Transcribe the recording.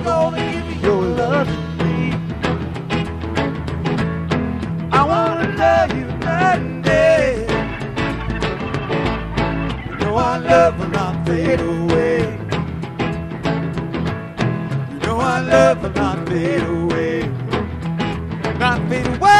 gonna give me your love to me. I wanna love you night and day. You know our love will not fade away. You know our love will not fade away. Not fade away.